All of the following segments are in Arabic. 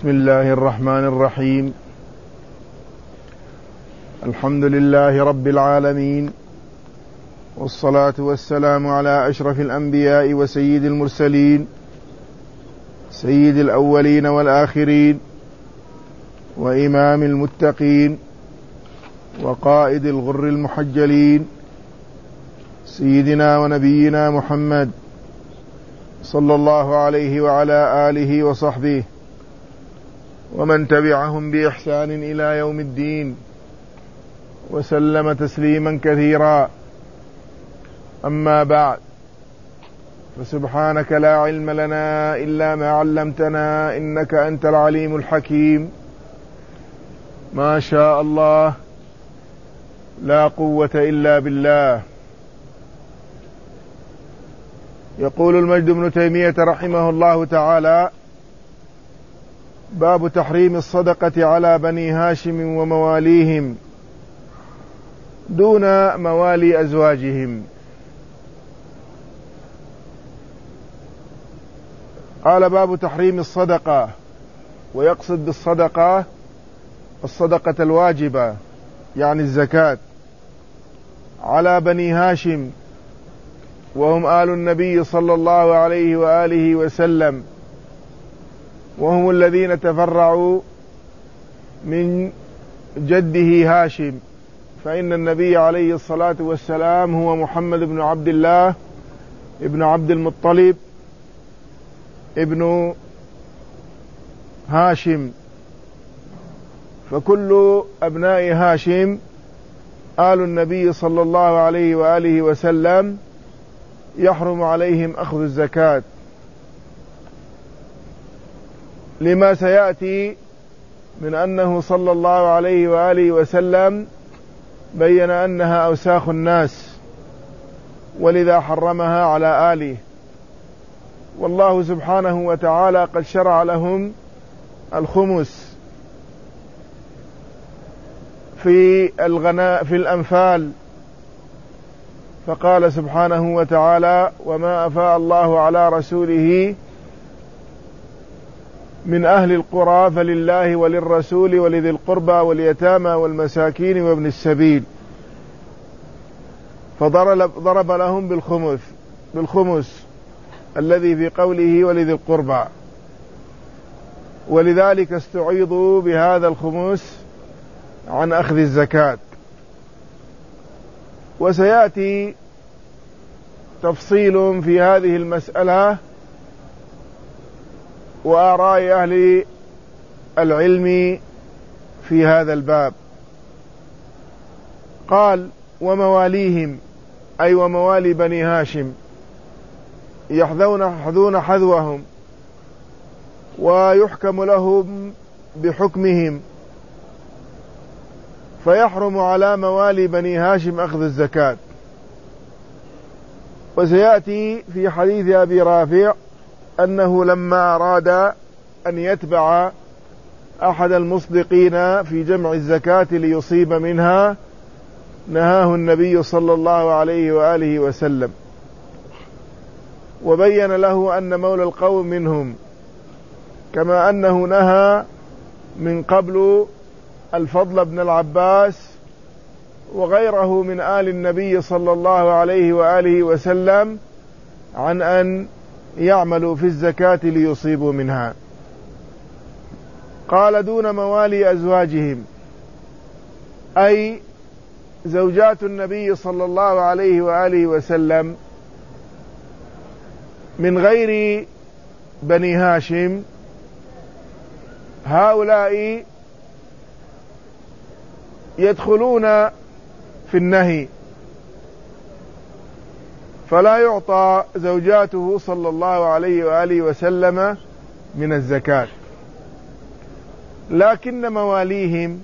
بسم الله الرحمن الرحيم. الحمد لله رب العالمين، والصلاة والسلام على أشرف الأنبياء وسيد المرسلين، سيد الأولين والآخرين، وإمام المتقين، وقائد الغر المحجلين، سيدنا ونبينا محمد صلى الله عليه وعلى آله وصحبه ومن تبعهم بإحسان إلى يوم الدين، وسلم تسليما كثيرا. أما بعد، فسبحانك لا علم لنا إلا ما علمتنا إنك أنت العليم الحكيم. ما شاء الله، لا قوة إلا بالله. يقول المجد بن تيمية رحمه الله تعالى: باب تحريم الصدقة على بني هاشم ومواليهم دون موالي أزواجهم. قال: باب تحريم الصدقة، ويقصد بالصدقة الصدقة الواجبة يعني الزكاة، على بني هاشم، وهم آل النبي صلى الله عليه وآله وسلم، وهم الذين تفرعوا من جده هاشم، فإن النبي عليه الصلاة والسلام هو محمد بن عبد الله ابن عبد المطلب ابن هاشم، فكل أبناء هاشم آل النبي صلى الله عليه وآله وسلم يحرم عليهم أخذ الزكاة، لما سيأتي من أنه صلى الله عليه وآله وسلم بين أنها أوساخ الناس، ولذا حرمها على آله. والله سبحانه وتعالى قد شرع لهم الخمس في الأنفال، فقال سبحانه وتعالى: وما أفاء الله على رسوله من أهل القرى فلله وللرسول ولذي القربى واليتامى والمساكين وابن السبيل، فضرب لهم بالخمس الذي في قوله ولذي القربى، ولذلك استعيضوا بهذا الخمس عن أخذ الزكاة. وسيأتي تفصيل في هذه المسألة وآراء أهل العلم في هذا الباب. قال: ومواليهم، أي وموالي بني هاشم، يحذون حذوهم ويحكم لهم بحكمهم، فيحرم على موالي بني هاشم أخذ الزكاة. وسيأتي في حديث أبي رافع أنه لما أراد أن يتبع أحد المصدقين في جمع الزكاة ليصيب منها نهاه النبي صلى الله عليه وآله وسلم، وبين له أن مولى القوم منهم، كما أنه نهى من قبل الفضل بن العباس وغيره من آل النبي صلى الله عليه وآله وسلم عن أن يعملوا في الزكاة ليصيبوا منها. قال: دون موالي أزواجهم، أي زوجات النبي صلى الله عليه وآله وسلم من غير بني هاشم، هؤلاء يدخلون في النهي، فلا يعطى زوجاته صلى الله عليه وآله وسلم من الزكاة. لكن مواليهم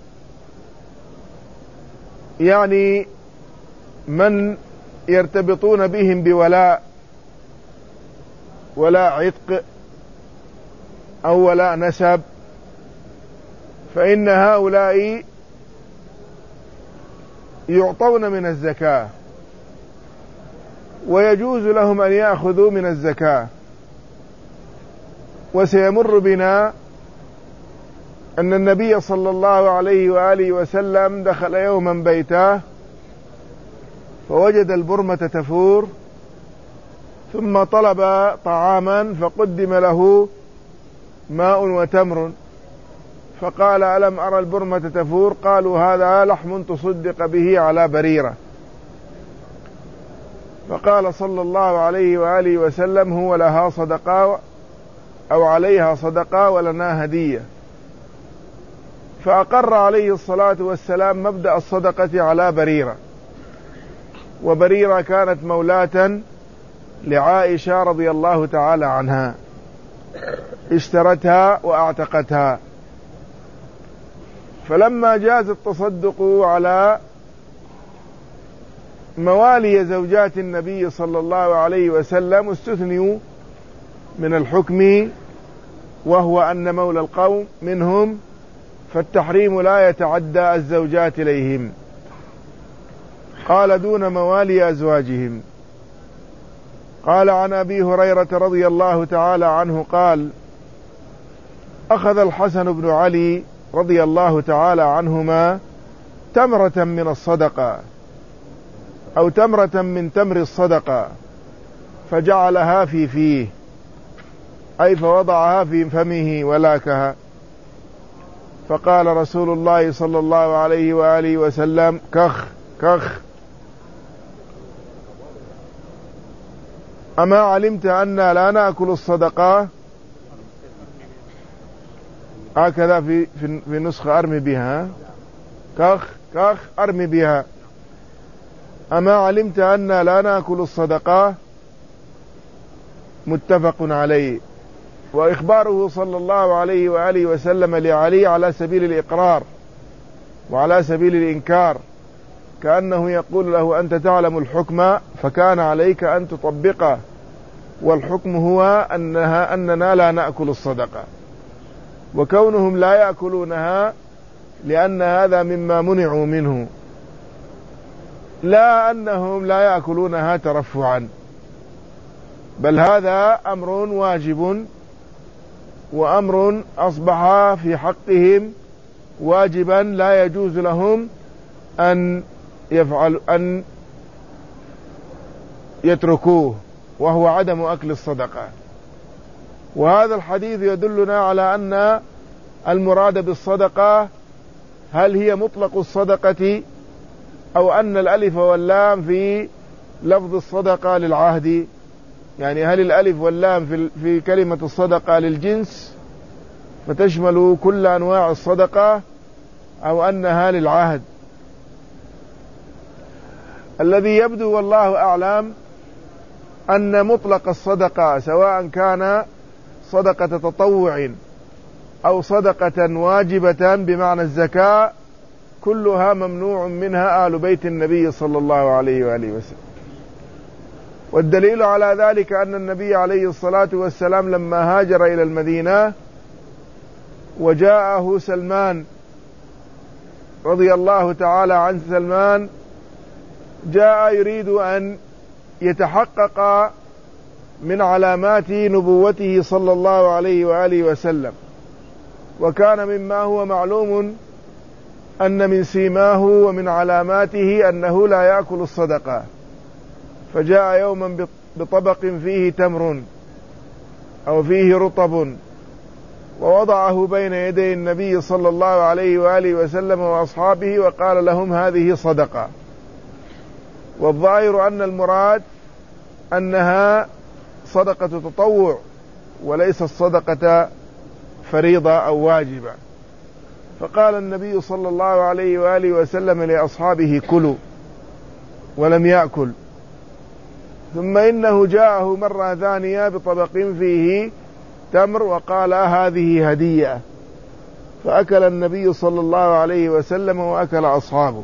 يعني من يرتبطون بهم بولاء عتق أو ولاء نسب، فإن هؤلاء يعطون من الزكاة، ويجوز لهم أن يأخذوا من الزكاة. وسيمر بنا أن النبي صلى الله عليه وآله وسلم دخل يوما بيته فوجد البرمة تفور، ثم طلب طعاما فقدم له ماء وتمر، فقال: ألم أرى البرمة تفور؟ قالوا: هذا لحم تصدق به على بريرة. فقال صلى الله عليه وآله وسلم: هو لها صدقة أو عليها صدقة ولنا هدية. فأقر عليه الصلاة والسلام مبدأ الصدقة على بريرة، وبريرة كانت مولاة لعائشة رضي الله تعالى عنها، اشترتها وأعتقتها. فلما جاز التصدق على موالي زوجات النبي صلى الله عليه وسلم استثنوا من الحكم، وهو أن مولى القوم منهم، فالتحريم لا يتعدى الزوجات إليهم. قال: دون موالي أزواجهم. قال عن أبي هريرة رضي الله تعالى عنه قال: أخذ الحسن بن علي رضي الله تعالى عنهما تمرة من الصدقة أو تمرة من تمر الصدقة فجعلها في فيه، أي فوضعها في فمه ولاكها. فقال رسول الله صلى الله عليه وآله وسلم: كخ كخ، أما علمت أننا لا نأكل الصدقة؟ هكذا في نسخة أرمي بها، كخ كخ أرمي بها. أما علمت أننا لا نأكل الصدقة؟ متفق عليه. وإخباره صلى الله عليه وآله وسلم لعلي على سبيل الإقرار وعلى سبيل الإنكار، كأنه يقول له: أنت تعلم الحكم فكان عليك أن تطبقه، والحكم هو أننا لا نأكل الصدقة، وكونهم لا يأكلونها لأن هذا مما منعوا منه، لا أنهم لا يأكلونها ترفعا، بل هذا أمر واجب، وأمر أصبح في حقهم واجبا لا يجوز لهم أن يتركوه، وهو عدم أكل الصدقة. وهذا الحديث يدلنا على أن المراد بالصدقة هل هي مطلق الصدقة، أو أن الألف واللام في لفظ الصدقة للعهد، يعني هل الألف واللام في كلمة الصدقة للجنس فتشمل كل أنواع الصدقة، أو أنها للعهد. الذي يبدو والله أعلم أن مطلق الصدقة سواء كان صدقة تطوع أو صدقة واجبة بمعنى الزكاة كلها ممنوع منها آل بيت النبي صلى الله عليه وآله وسلم. والدليل على ذلك أن النبي عليه الصلاة والسلام لما هاجر إلى المدينة وجاءه سلمان رضي الله تعالى عن سلمان، جاء يريد أن يتحقق من علامات نبوته صلى الله عليه وآله وسلم، وكان مما هو معلوم أن من سيماه ومن علاماته أنه لا يأكل الصدقة. فجاء يوما بطبق فيه تمر أو فيه رطب، ووضعه بين يدي النبي صلى الله عليه وآله وسلم وأصحابه وقال لهم: هذه صدقة. والظاهر أن المراد أنها صدقة تطوع وليس الصدقة فريضة أو واجبة. فقال النبي صلى الله عليه وآله وسلم لأصحابه: كلوا، ولم يأكل. ثم إنه جاءه مرة ثانية بطبق فيه تمر وقال: هذه هدية. فأكل النبي صلى الله عليه وسلم وأكل أصحابه.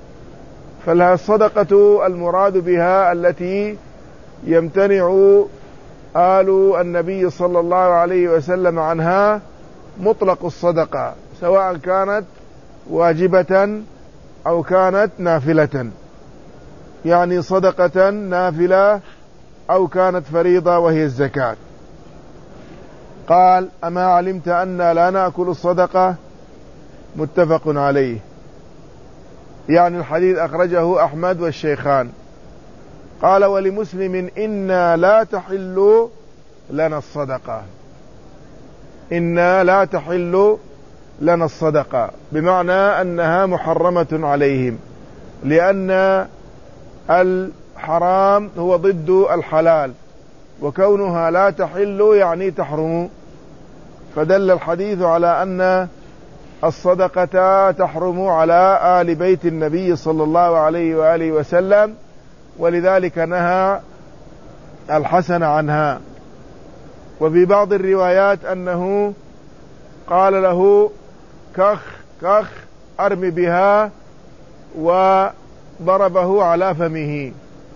فالصدقة المراد بها التي يمتنع آل النبي صلى الله عليه وسلم عنها مطلق الصدقة، سواء كانت واجبة أو كانت نافلة، يعني صدقة نافلة أو كانت فريضة وهي الزكاة. قال: أما علمت أننا لا نأكل الصدقة؟ متفق عليه. يعني الحديث أخرجه أحمد والشيخان. قال ولمسلم إنا لا تحل لنا الصدقة، إنا لا تحل لنا الصدقة، بمعنى أنها محرمة عليهم، لأن الحرام هو ضد الحلال، وكونها لا تحل يعني تحرم، فدل الحديث على أن الصدقة تحرم على آل بيت النبي صلى الله عليه وآله وسلم، ولذلك نهى الحسن عنها. وفي بعض الروايات أنه قال له كخ كخ أرم بها، وضربه على فمه،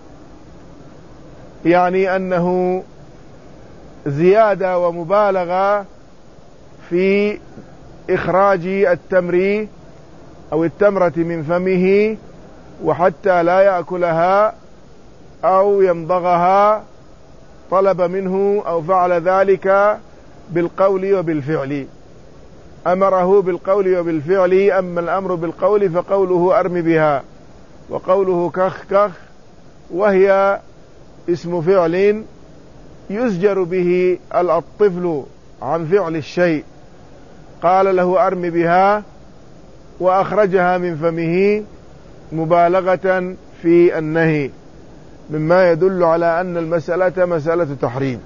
يعني أنه زيادة ومبالغة في إخراج التمر أو التمرة من فمه، وحتى لا يأكلها أو يمضغها طلب منه أو فعل ذلك بالقول وبالفعل، أمره بالقول وبالفعل. أما الأمر بالقول فقوله أرم بها، وقوله كخ كخ وهي اسم فعل يزجر به الطفل عن فعل الشيء، قال له أرم بها وأخرجها من فمه مبالغة في النهي، مما يدل على أن المسألة مسألة تحريم.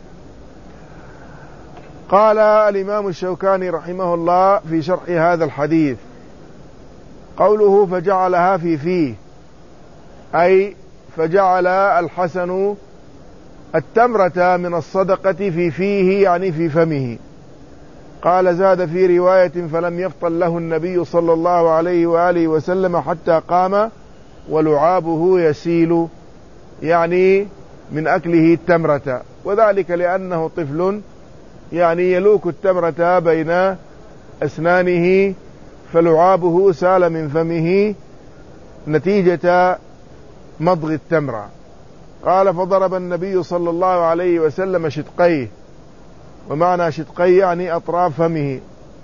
قال الإمام الشوكاني رحمه الله في شرح هذا الحديث: قوله فجعلها في فيه، أي فجعل الحسن التمرة من الصدقة في فيه، يعني في فمه. قال زاد في رواية: فلم يفطن له النبي صلى الله عليه وآله وسلم حتى قام ولعابه يسيل، يعني من أكله التمرة، وذلك لأنه طفل، يعني يلوك التمرة بين أسنانه، فلعابه سال من فمه نتيجة مضغ التمرة. قال فضرب النبي صلى الله عليه وسلم شدقيه، ومعنى شدقيه يعني أطراف فمه.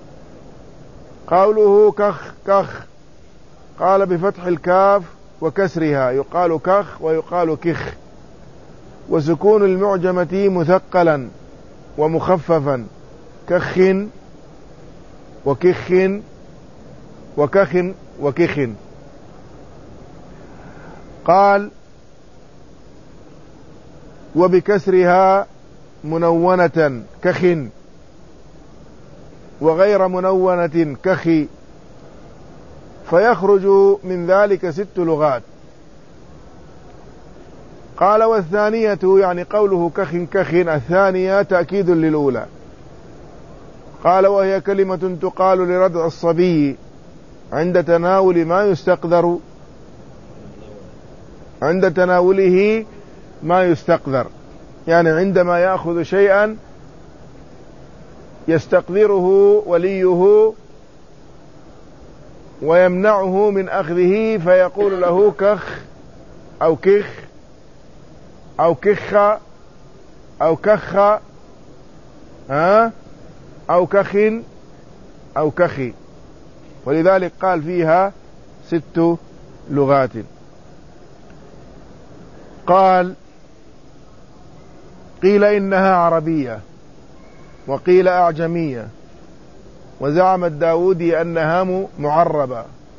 قوله كخ كخ قال بفتح الكاف وكسرها، يقال كخ ويقال كخ، وسكون المعجمة مثقلا ومخففا، كخ وكخ وكخ وكخ. قال وبكسرها منونة كخ، وغير منونة كخي، فيخرج من ذلك 6 لغات. قال والثانية، يعني قوله كخ كخ، الثانية تأكيد للأولى. قال وهي كلمة تقال لردع الصبي عند تناول ما يستقذر، عند تناوله ما يستقذر، يعني عندما يأخذ شيئا يستقذره وليه ويمنعه من أخذه، فيقول له كخ أو كخ أو كخ أو كخ أو كخ أو كخي، ولذلك قال فيها 6 لغات. قال قيل إنها عربية وقيل أعجمية، وزعم الداودي أنها معربة،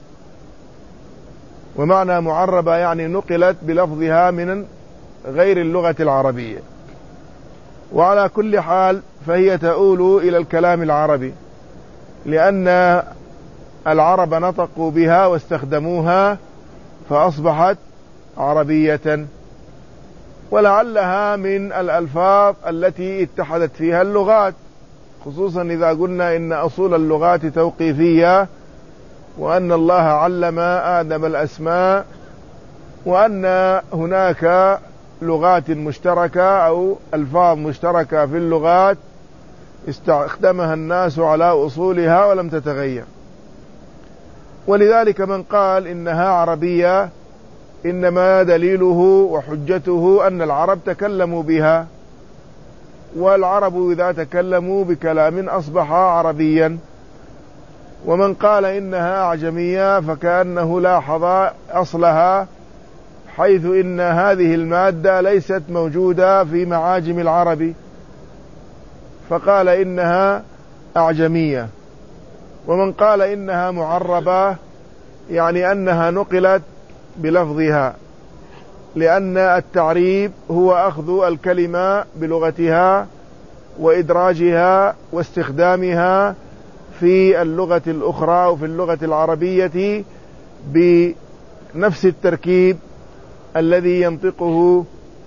ومعنى معربة يعني نقلت بلفظها من غير اللغة العربية. وعلى كل حال فهي تؤول إلى الكلام العربي، لأن العرب نطقوا بها واستخدموها فأصبحت عربية، ولعلها من الألفاظ التي اتحدت فيها اللغات، خصوصا إذا قلنا إن أصول اللغات توقيفية، وأن الله علم آدم الأسماء، وأن هناك لغات مشتركة أو ألفاظ مشتركة في اللغات استخدمها الناس على أصولها ولم تتغير. ولذلك من قال إنها عربية إنما دليله وحجته أن العرب تكلموا بها، والعرب إذا تكلموا بكلام أصبح عربيا، ومن قال إنها أعجمية فكأنه لاحظ أصلها، حيث إن هذه المادة ليست موجودة في معاجم العرب، فقال إنها أعجمية. ومن قال إنها معربة يعني أنها نقلت بلفظها، لأن التعريب هو أخذ الكلمة بلغتها وإدراجها واستخدامها في اللغة الأخرى وفي اللغة العربية بنفس التركيب الذي ينطقه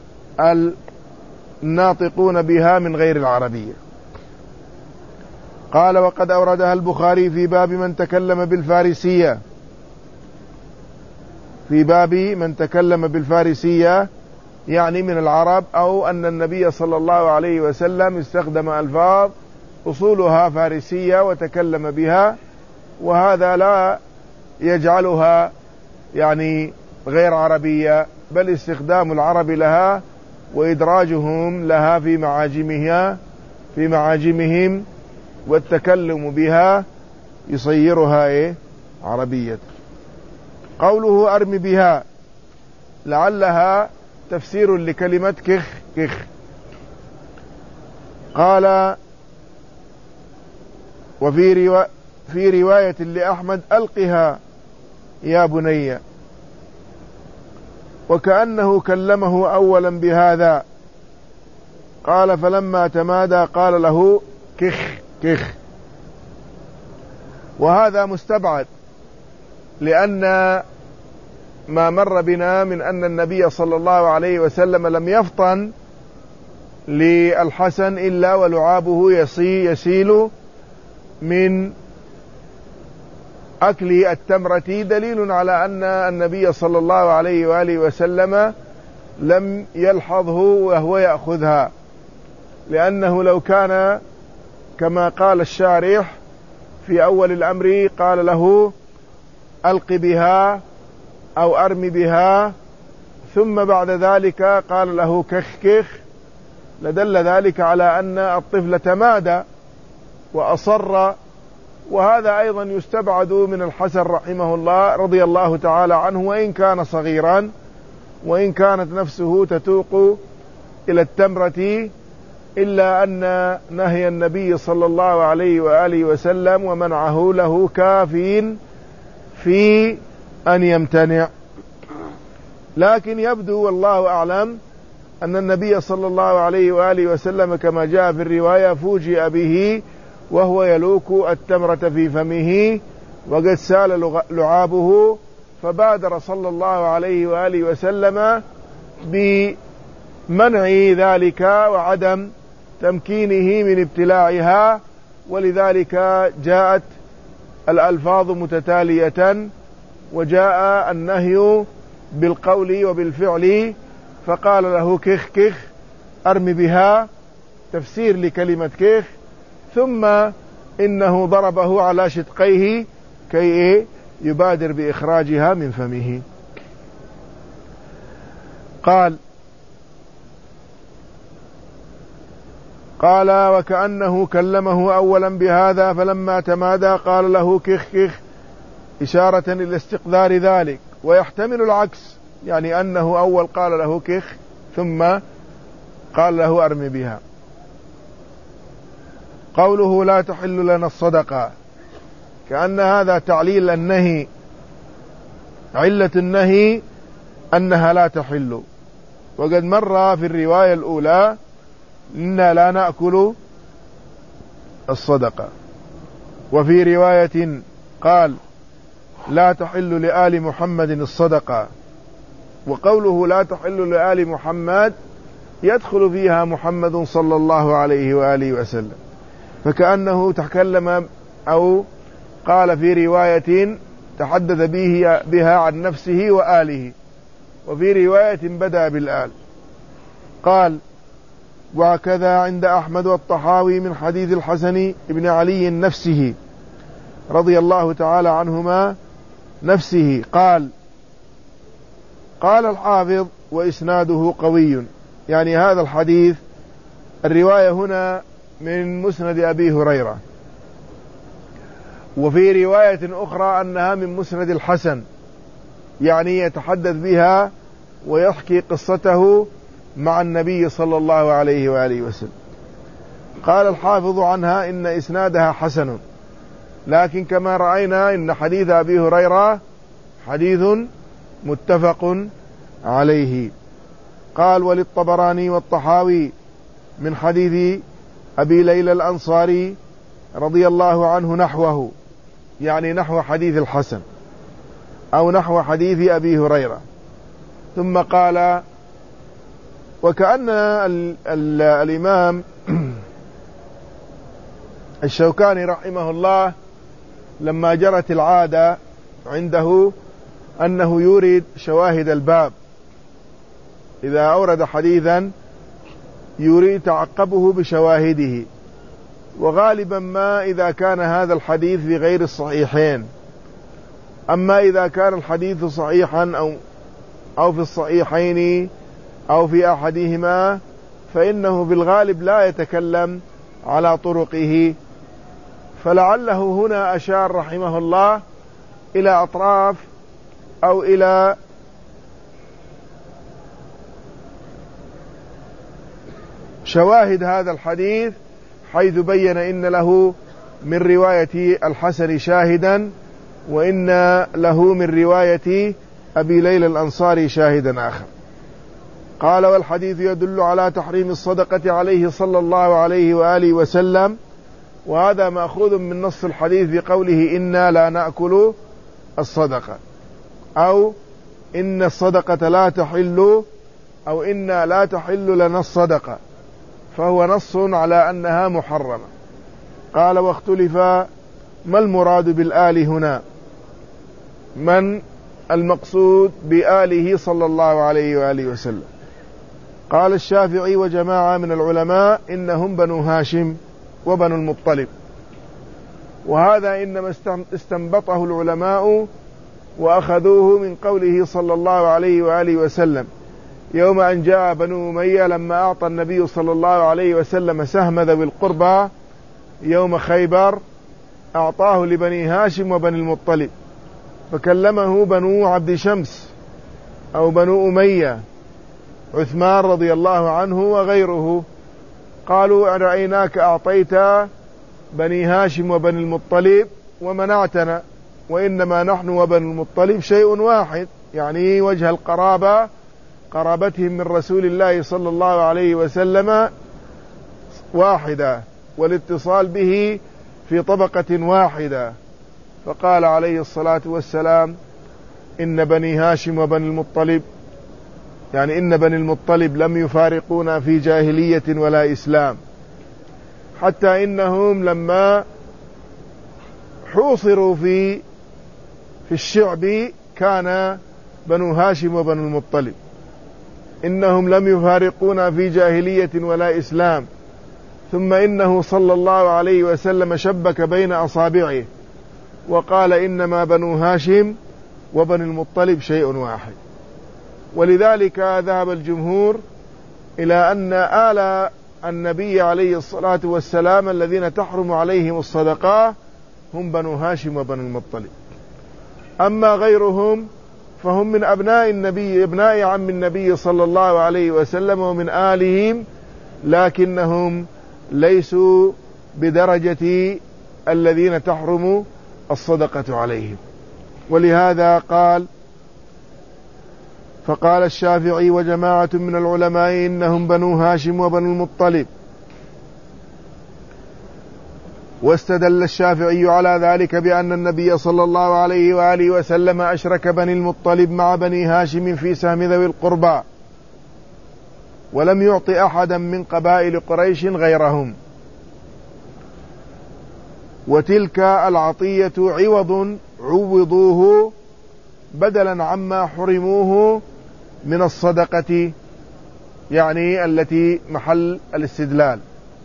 الناطقون بها من غير العربية. قال: وقد أوردها البخاري في باب من تكلم بالفارسية، في باب من تكلم بالفارسية يعني من العرب، أو أن النبي صلى الله عليه وسلم استخدم ألفاظ أصولها فارسية وتكلم بها، وهذا لا يجعلها يعني غير عربية، بل استخدام العرب لها وإدراجهم لها في معاجمهم والتكلم بها يصيرها عربية. قوله أرم بها لعلها تفسير لكلمة كخ كخ. قال: في رواية لأحمد: ألقها يا بني. وكأنه كلمه أولا بهذا. قال: فلما تمادى قال له كخ كخ. وهذا مستبعد، لأن ما مر بنا من أن النبي صلى الله عليه وسلم لم يفطن للحسن إلا ولعابه يسيل من أكل التمرة، دليل على أن النبي صلى الله عليه وآله وسلم لم يلحظه وهو يأخذها، لأنه لو كان كما قال الشارح في أول الأمر قال له ألق بها أو أرم بها، ثم بعد ذلك قال له كخ كخ، لدل ذلك على أن الطفل تمادى وأصر. وهذا أيضا يستبعد من الحسن رحمه الله رضي الله تعالى عنه، وإن كان صغيرا، وإن كانت نفسه تتوق إلى التمرة، إلا أن نهي النبي صلى الله عليه وآله وسلم ومنعه له كافٍ في أن يمتنع. لكن يبدو والله أعلم أن النبي صلى الله عليه وآله وسلم كما جاء في الرواية فوجئ به وهو يلوك التمرة في فمه وقد سال لعابه، فبادر صلى الله عليه وآله وسلم بمنع ذلك وعدم تمكينه من ابتلاعها، ولذلك جاءت الألفاظ متتالية، وجاء النهي بالقول وبالفعل. فقال له كخ كخ أرم بها، تفسير لكلمة كخ، ثم إنه ضربه على شدقيه كي يبادر بإخراجها من فمه. قال: وكأنه كلمه أولا بهذا، فلما تمادى قال له كخ كخ، إشارة إلى استقذار ذلك. ويحتمل العكس، يعني أنه أول قال له كخ ثم قال له أرم بها. قوله لا تحل لنا الصدقة، كأن هذا تعليل النهي، علة النهي أنها لا تحل. وقد مر في الرواية الأولى إنا لا نأكل الصدقة. وفي رواية قال لا تحل لآل محمد الصدقة. وقوله لا تحل لآل محمد يدخل فيها محمد صلى الله عليه وآله وسلم، فكأنه تكلم أو قال في رواية تحدث بها عن نفسه وآله، وفي رواية بدأ بالآل. قال: وكذا عند أحمد والطحاوي من حديث الحسن بن علي نفسه رضي الله تعالى عنهما نفسه. قال الحافظ: وإسناده قوي، يعني هذا الحديث الرواية هنا من مسند أبي هريرة، وفي رواية أخرى أنها من مسند الحسن، يعني يتحدث بها ويحكي قصته مع النبي صلى الله عليه وآله وسلم. قال الحافظ عنها إن إسنادها حسن، لكن كما رأينا إن حديث أبي هريرة حديث متفق عليه. قال وللطبراني والطحاوي من حديث أبي ليلى الأنصاري رضي الله عنه نحوه، يعني نحو حديث الحسن أو نحو حديث أبي هريرة. ثم قال وكأن الإمام الشوكاني رحمه الله لما جرت العادة عنده أنه يورد شواهد الباب، إذا أورد حديثا يريد تعقبه بشواهده، وغالبا ما إذا كان هذا الحديث في غير الصحيحين. أما إذا كان الحديث صحيحا أو في الصحيحين أو في أحدهما فإنه في الغالب لا يتكلم على طرقه، فلعله هنا أشار رحمه الله إلى أطراف أو إلى شواهد هذا الحديث، حيث بين إن له من رواية الحسن شاهدا، وإن له من رواية أبي ليلى الأنصاري شاهدا آخر. قال والحديث يدل على تحريم الصدقة عليه صلى الله عليه وآله وسلم، وهذا مأخوذ من نص الحديث بقوله إنا لا نأكل الصدقة، أو إن الصدقة لا تحل، أو إنا لا تحل لنا الصدقة، فهو نص على أنها محرمة. قال واختلف ما المراد بالآل هنا، من المقصود بآله صلى الله عليه وآله وسلم. قال الشافعي وجماعة من العلماء إنهم بنو هاشم وبنو المطلب، وهذا إنما استنبطه العلماء وأخذوه من قوله صلى الله عليه وآله وسلم يوم أن جاء بنو أمية لما أعطى النبي صلى الله عليه وسلم سهم ذوي القربى يوم خيبر، أعطاه لبني هاشم وبني المطلب، فكلمه بنو عبد شمس أو بنو أمية عثمان رضي الله عنه وغيره، قالوا رأيناك أعطيت بني هاشم وبني المطلب ومنعتنا، وإنما نحن وبني المطلب شيء واحد، يعني وجه القرابة قرابتهم من رسول الله صلى الله عليه وسلم واحدة، والاتصال به في طبقة واحدة. فقال عليه الصلاة والسلام إن بني هاشم وبني المطلب، يعني إن بني المطلب لم يفارقونا في جاهلية ولا إسلام، حتى إنهم لما حوصروا في الشعب كان بنو هاشم وبنو المطلب، إنهم لم يفارقونا في جاهلية ولا إسلام. ثم إنه صلى الله عليه وسلم شبك بين أصابعه وقال إنما بنو هاشم وبنو المطلب شيء واحد. ولذلك ذهب الجمهور إلى أن آل النبي عليه الصلاة والسلام الذين تحرم عليهم الصدقة هم بنو هاشم وبنو المطلب، أما غيرهم فهم من أبناء النبي، ابناء عم النبي صلى الله عليه وسلم ومن آلهم، لكنهم ليسوا بدرجة الذين تحرم الصدقة عليهم. ولهذا فقال الشافعي وجماعة من العلماء إنهم بنو هاشم وبنو المطلب. واستدل الشافعي على ذلك بأن النبي صلى الله عليه وآله وسلم أشرك بني المطلب مع بني هاشم في سهم ذوي القربى، ولم يعط أحدا من قبائل قريش غيرهم، وتلك العطية عوضوه بدلا عما حرموه من الصدقة، يعني التي محل الاستدلال.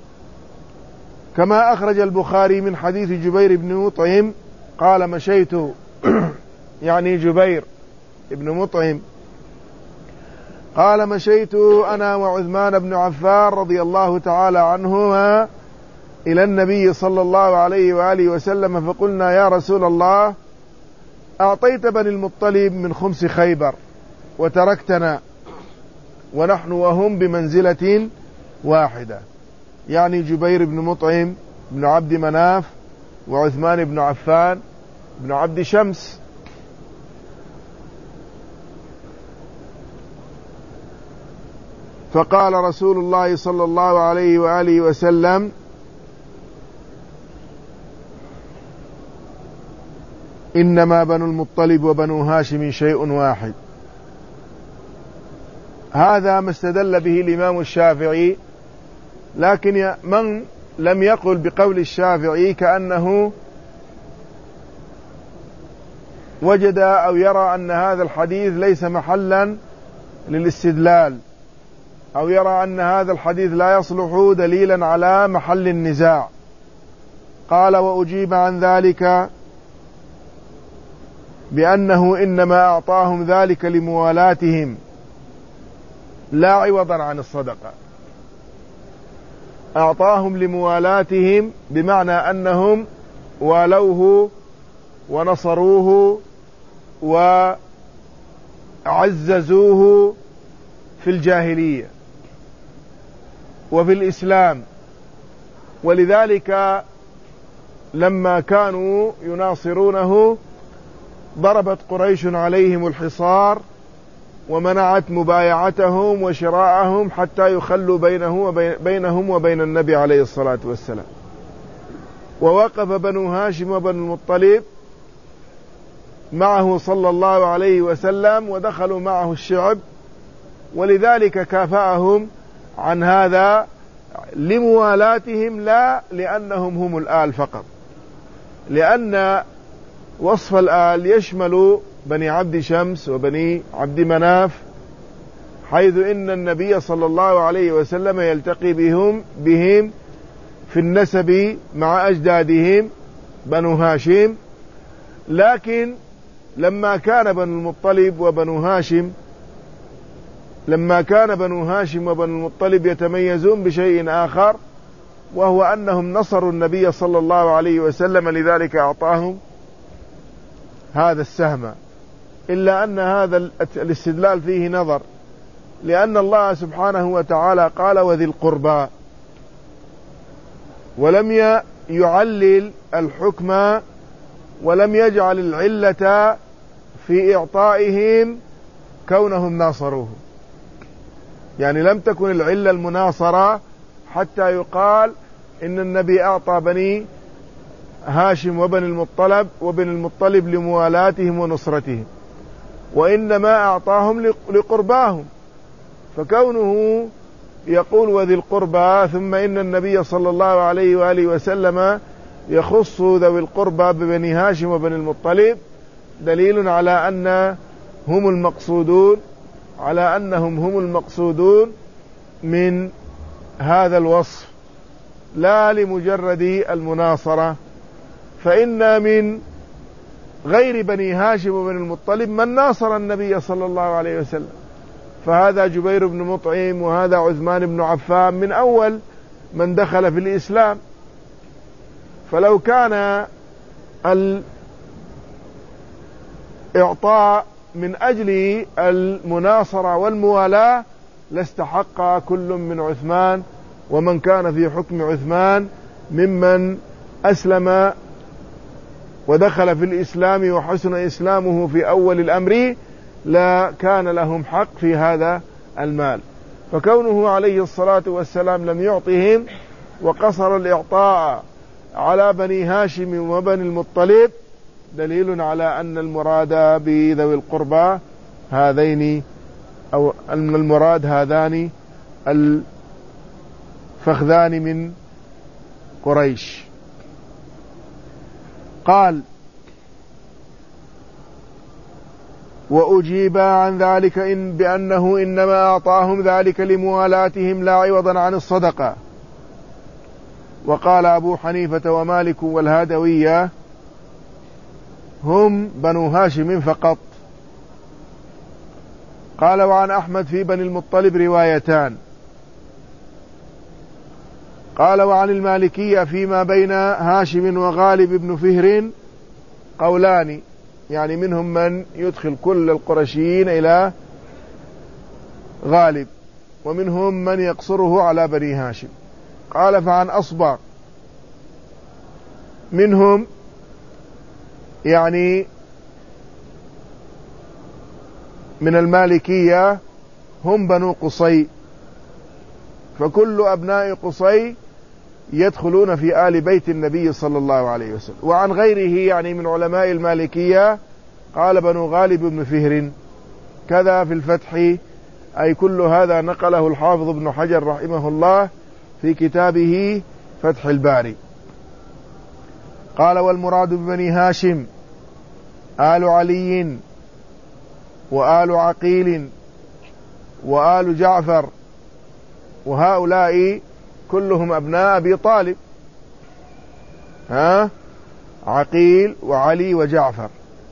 كما أخرج البخاري من حديث جبير بن مطعم قال مشيت يعني جبير بن مطعم قال مشيت أنا وعثمان بن عفان رضي الله تعالى عنهما إلى النبي صلى الله عليه وآله وسلم فقلنا يا رسول الله أعطيت بني المطلب من خمس خيبر وتركتنا ونحن وهم بمنزلة واحدة، يعني جبير بن مطعم بن عبد مناف وعثمان بن عفان بن عبد شمس. فقال رسول الله صلى الله عليه وآله وسلم إنما بنو المطلب وبنو هاشم شيء واحد. هذا ما استدل به الإمام الشافعي، لكن من لم يقل بقول الشافعي كأنه وجد أو يرى أن هذا الحديث ليس محلا للاستدلال، أو يرى أن هذا الحديث لا يصلح دليلا على محل النزاع. قال وأجيب عن ذلك بأنه إنما أعطاهم ذلك لموالاتهم لا عوضا عن الصدقة. أعطاهم لموالاتهم بمعنى أنهم والوه ونصروه وعززوه في الجاهلية وفي الإسلام، ولذلك لما كانوا يناصرونه ضربت قريش عليهم الحصار ومنعت مبايعتهم وشراءهم حتى يخلوا بينهم وبين النبي عليه الصلاة والسلام. ووقف بنو هاشم وبنو المطلب معه صلى الله عليه وسلم ودخلوا معه الشعب، ولذلك كافأهم عن هذا لموالاتهم لا لأنهم هم الآل فقط، لأن وصف الآل يشمل بني عبد شمس وبني عبد مناف، حيث إن النبي صلى الله عليه وسلم يلتقي بهم في النسب مع أجدادهم بنو هاشم. لكن لما كان بنو المطلب وبنو المطلب يتميزون بشيء آخر، وهو أنهم نصروا النبي صلى الله عليه وسلم، لذلك أعطاهم هذا السهم. إلا أن هذا الاستدلال فيه نظر، لأن الله سبحانه وتعالى قال وذي القربى، ولم يعلل الحكم ولم يجعل العلة في إعطائهم كونهم ناصروه، يعني لم تكن العلة المناصرة حتى يقال إن النبي أعطى بني هاشم وبن المطلب لموالاتهم ونصرتهم، وإنما أعطاهم لقرباهم. فكونه يقول وذي القربى ثم إن النبي صلى الله عليه وآله وسلم يخص ذوي القربى ببني هاشم وبن المطلب دليل على أنهم هم المقصودون من هذا الوصف، لا لمجرد المناصرة. فإن من غير بني هاشم وبن المطلب من ناصر النبي صلى الله عليه وسلم، فهذا جبير بن مطعم وهذا عثمان بن عفان من أول من دخل في الإسلام. فلو كان الإعطاء من أجل المناصرة والموالاة لاستحق كل من عثمان ومن كان في حكم عثمان ممن أسلم ودخل في الإسلام وحسن إسلامه في أول الأمر، لا كان لهم حق في هذا المال. فكونه عليه الصلاة والسلام لم يعطهم وقصر الإعطاء على بني هاشم وبني المطلب دليل على أن المراد بذوي القربى هذين، أو أن المراد هذان الفخذان من قريش. قال وأجيب عن ذلك بأنه إنما أعطاهم ذلك لموالاتهم لا عوضا عن الصدقة. وقال أبو حنيفة ومالك والهادوية هم بنو هاشم فقط. قال وعن أحمد في بني المطلب روايتان، قال: وعن المالكية فيما بين هاشم وغالب بن فهر قولان، يعني منهم من يدخل كل القرشيين إلى غالب، ومنهم من يقصره على بني هاشم. قال: فعن أصبع منهم، يعني من المالكية، هم بنو قصي، فكل أبناء قصي يدخلون في آل بيت النبي صلى الله عليه وسلم. وعن غيره، يعني من علماء المالكية، قال: بنو غالب بن فهر كذا في الفتح. أي كل هذا نقله الحافظ ابن حجر رحمه الله في كتابه فتح الباري. قال: والمراد ببني هاشم آل علي وآل عقيل وآل جعفر، وهؤلاء كلهم أبناء أبي طالب، عقيل وعلي وجعفر.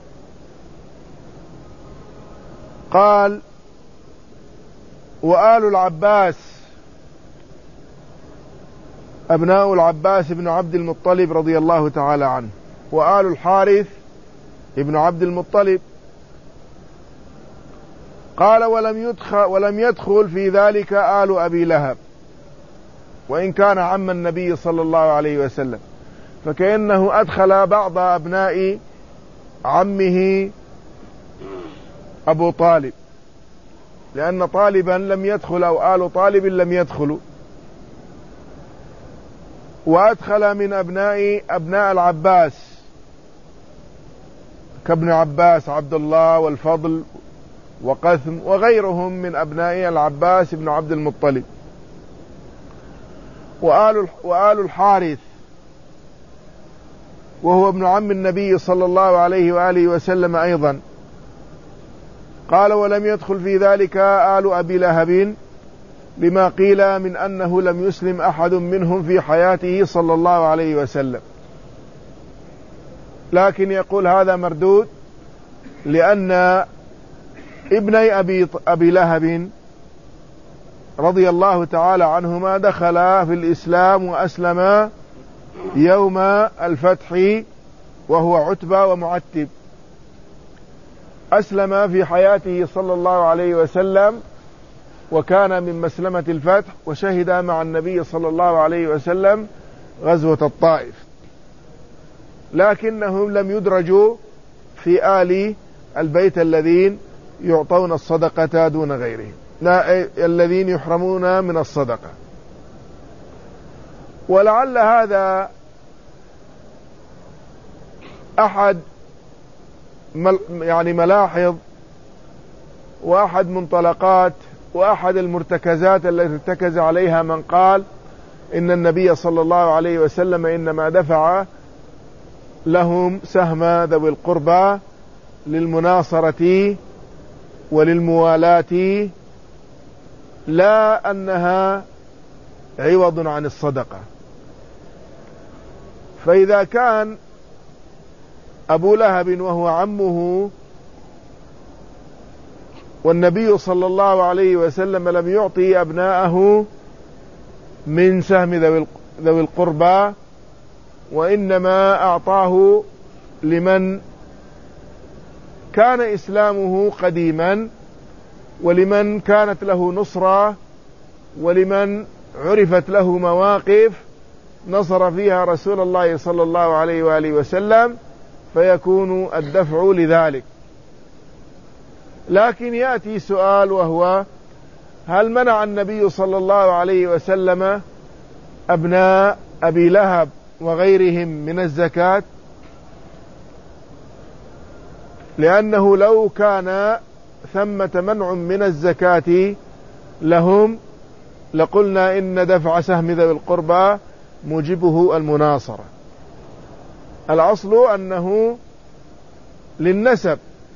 قال: وآل العباس أبناء العباس بن عبد المطلب رضي الله تعالى عنه، وآل الحارث ابن عبد المطلب. قال: ولم يدخل في ذلك آل أبي لهب، وإن كان عم النبي صلى الله عليه وسلم، فكأنه أدخل بعض أبناء عمه أبو طالب، لأن طالبا لم يدخل، أو آل طالب لم يدخلوا. وأدخل من أبناء العباس كابن عباس عبد الله والفضل وقثم وغيرهم من أبناء العباس بن عبد المطلب. وآل الحارث وهو ابن عم النبي صلى الله عليه وآله وسلم أيضا. قال: ولم يدخل في ذلك آل أبي لهب، لما قيل من أنه لم يسلم أحد منهم في حياته صلى الله عليه وسلم. لكن يقول هذا مردود، لأن ابني أبي لهب رضي الله تعالى عنهما دخلا في الإسلام وأسلما يوم الفتح، وهو عتبة ومعتب. أسلم في حياته صلى الله عليه وسلم، وكان من مسلمة الفتح، وشهد مع النبي صلى الله عليه وسلم غزوة الطائف، لكنهم لم يدرجوا في آل البيت الذين يعطون الصدقة دون غيرهم، لا الذين يحرمون من الصدقة. ولعل هذا أحد يعني ملاحظ، وأحد منطلقات، وأحد المرتكزات التي ارتكز عليها من قال إن النبي صلى الله عليه وسلم إنما دفع لهم سهم ذوي القربى للمناصرة وللموالاة، لا أنها عوض عن الصدقة. فإذا كان أبو لهب وهو عمه والنبي صلى الله عليه وسلم لم يعطي أبناءه من سهم ذوي القربى، وإنما أعطاه لمن كان إسلامه قديما، ولمن كانت له نصرة، ولمن عرفت له مواقف نصر فيها رسول الله صلى الله عليه وآله وسلم، فيكون الدفع لذلك. لكن يأتي سؤال، وهو: هل منع النبي صلى الله عليه وسلم أبناء أبي لهب وغيرهم من الزكاة؟ لأنه لو كان ثمة منع من الزكاة لهم لقلنا إن دفع سهم ذوي القربى موجبه المناصرة. الأصل أنه للنسب،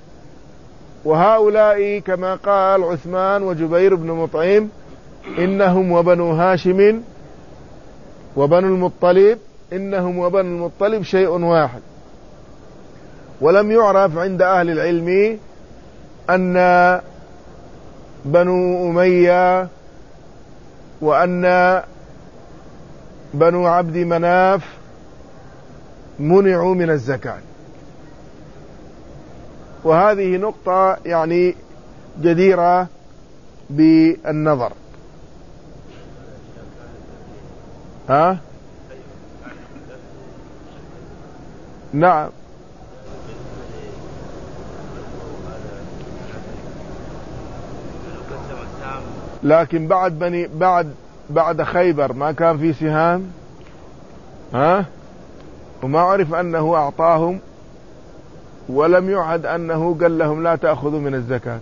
وهؤلاء كما قال عثمان وجبير بن مطعم إنهم وبنو هاشم وبنو المطلب، إنهم وبنو المطلب شيء واحد. ولم يعرف عند أهل العلم أن بنو أمية وأن بنو عبد مناف منعوا من الزكاة. وهذه نقطة يعني جديرة بالنظر. ها؟ نعم. لكن بعد خيبر ما كان في سهام، ها؟ وما عرف أنه أعطاهم، ولم يعهد أنه قال لهم لا تأخذوا من الزكاة.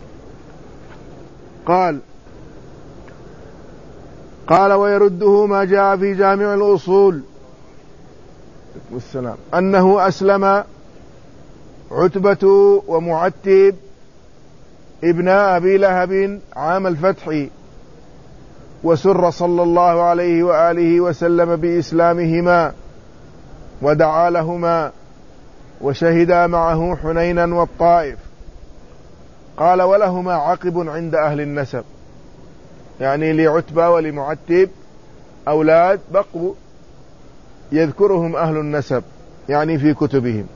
قال ويرده ما جاء في جامع الأصول والسلام أنه أسلم عتبة ومعتب ابن أبي لهب عام الفتح، وسر صلى الله عليه وآله وسلم بإسلامهما ودعا لهما وشهدا معه حنينا والطائف. قال ولهما عقب عند أهل النسب، يعني لعتبة ولمعتب أولاد بقوا يذكرهم أهل النسب يعني في كتبهم.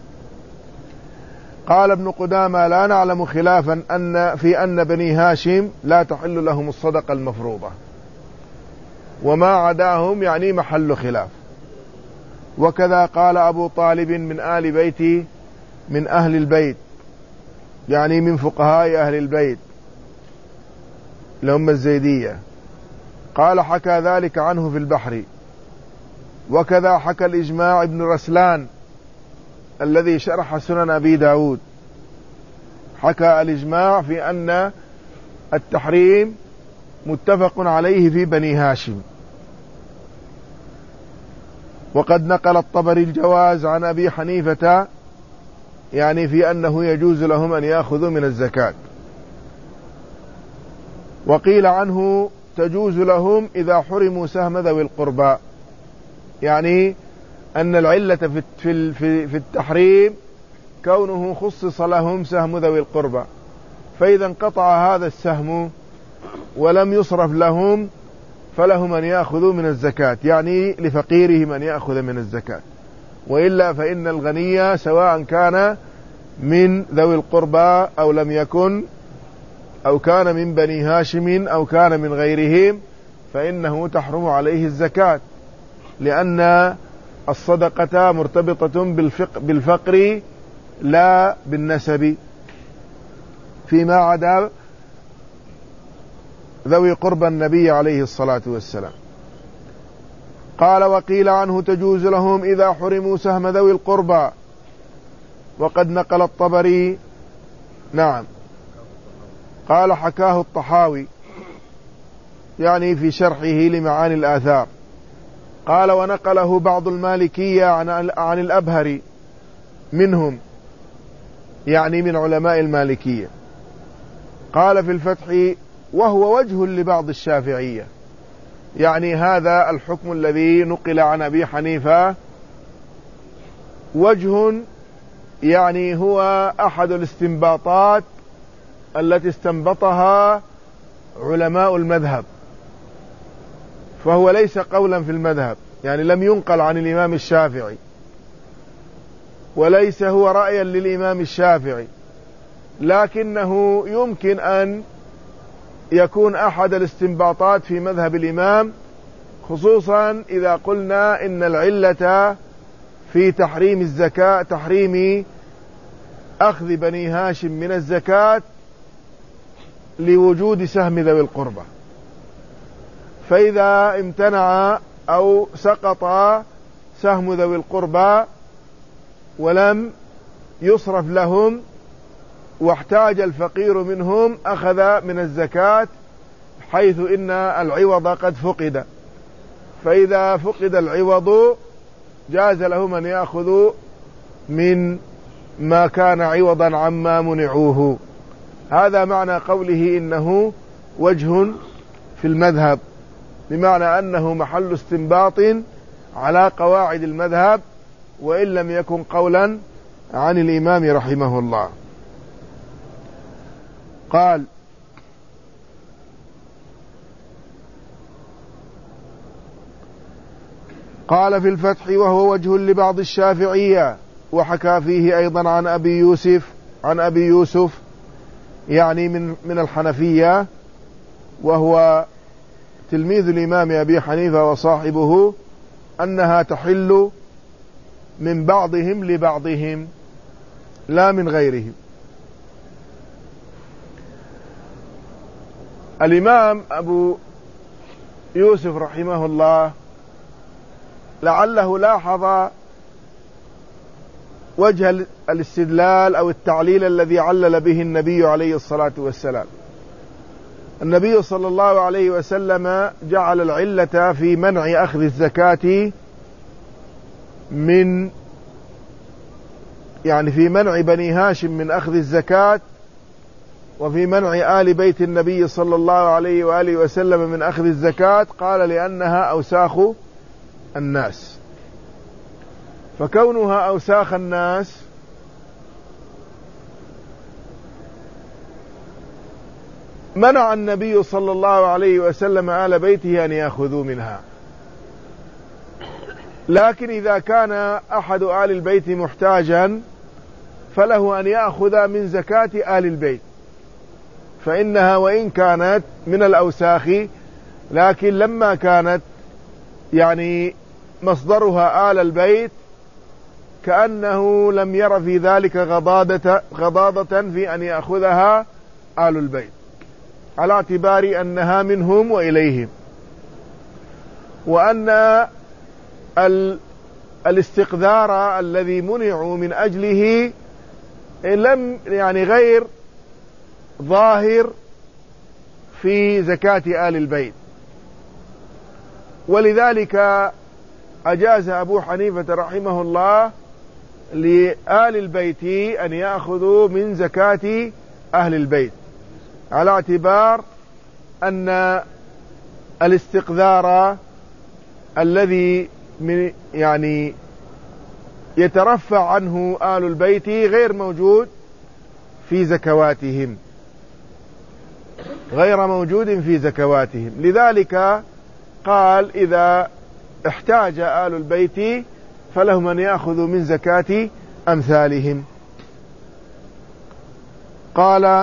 قال ابن قدامة لا نعلم خلافا أن بني هاشم لا تحل لهم الصدقة المفروضة، وما عداهم يعني محل خلاف. وكذا قال أبو طالب من آل بيتي من أهل البيت، يعني من فقهاء أهل البيت لهم الزيدية. قال حكى ذلك عنه في البحر. وكذا حكى الإجماع ابن رسلان الذي شرح سنن أبي داود، حكى الإجماع في أن التحريم متفق عليه في بني هاشم. وقد نقل الطبري الجواز عن أبي حنيفة، يعني في أنه يجوز لهم أن يأخذوا من الزكاة. وقيل عنه تجوز لهم إذا حرموا سهم ذوي القربى، يعني أن العلة في التحريم كونه خصص لهم سهم ذوي القربى، فإذا انقطع هذا السهم ولم يصرف لهم فلهم أن يأخذوا من الزكاة، يعني لفقيرهم أن يأخذ من الزكاة. وإلا فإن الغني سواء كان من ذوي القربى أو لم يكن، أو كان من بني هاشم أو كان من غيرهم، فإنه تحرم عليه الزكاة، لأن الصدقة مرتبطة بالفقر لا بالنسب، فيما عدا ذوي قربى النبي عليه الصلاة والسلام. قال وقيل عنه تجوز لهم إذا حرموا سهم ذوي القربى. وقد نقل الطبري، نعم، قال حكاه الطحاوي يعني في شرحه لمعاني الآثار. قال ونقله بعض المالكية عن الأبهري منهم، يعني من علماء المالكية. قال في الفتح وهو وجه لبعض الشافعية، يعني هذا الحكم الذي نقل عن أبي حنيفة وجه، يعني هو أحد الاستنباطات التي استنبطها علماء المذهب، فهو ليس قولا في المذهب، يعني لم ينقل عن الإمام الشافعي، وليس هو رأيا للإمام الشافعي، لكنه يمكن أن يكون أحد الاستنباطات في مذهب الإمام، خصوصا إذا قلنا إن العلة في تحريم الزكاة، تحريم أخذ بني هاشم من الزكاة لوجود سهم ذوي القربى. فإذا امتنع أو سقط سهم ذوي القربى ولم يصرف لهم واحتاج الفقير منهم أخذ من الزكاة، حيث إن العوض قد فقد. فإذا فقد العوض جاز لهم أن يأخذوا من ما كان عوضا عما منعوه. هذا معنى قوله إنه وجه في المذهب، بمعنى أنه محل استنباط على قواعد المذهب، وإن لم يكن قولا عن الإمام رحمه الله. قال قال في الفتح: وهو وجه لبعض الشافعية. وحكى فيه أيضا عن أبي يوسف يعني من الحنفية، وهو تلميذ الإمام أبي حنيفة وصاحبه، أنها تحل من بعضهم لبعضهم لا من غيرهم. الإمام أبو يوسف رحمه الله لعله لاحظ وجه الاستدلال أو التعليل الذي علل به النبي عليه الصلاة والسلام. النبي صلى الله عليه وسلم جعل العلة في منع أخذ الزكاة في منع بني هاشم من أخذ الزكاة، وفي منع آل بيت النبي صلى الله عليه وآله وسلم من أخذ الزكاة. قال: لأنها أوساخ الناس. فكونها أوساخ الناس منع النبي صلى الله عليه وسلم آل بيته أن يأخذوا منها. لكن إذا كان أحد آل البيت محتاجا فله أن يأخذ من زكاة آل البيت، فإنها وإن كانت من الأوساخ، لكن لما كانت مصدرها آل البيت كأنه لم ير في ذلك غضاضة في أن يأخذها آل البيت، على اعتبار أنها منهم وإليهم، وأن الاستقذار الذي منعوا من أجله لم غير ظاهر في زكاة آل البيت. ولذلك أجاز أبو حنيفة رحمه الله لآل البيت أن يأخذوا من زكاة أهل البيت، على اعتبار أن الاستقذار الذي يترفع عنه آل البيت غير موجود في زكواتهم، غير موجود في زكواتهم. لذلك قال: إذا احتاج آل البيت فلهم أن يأخذوا من زكاة أمثالهم. قال: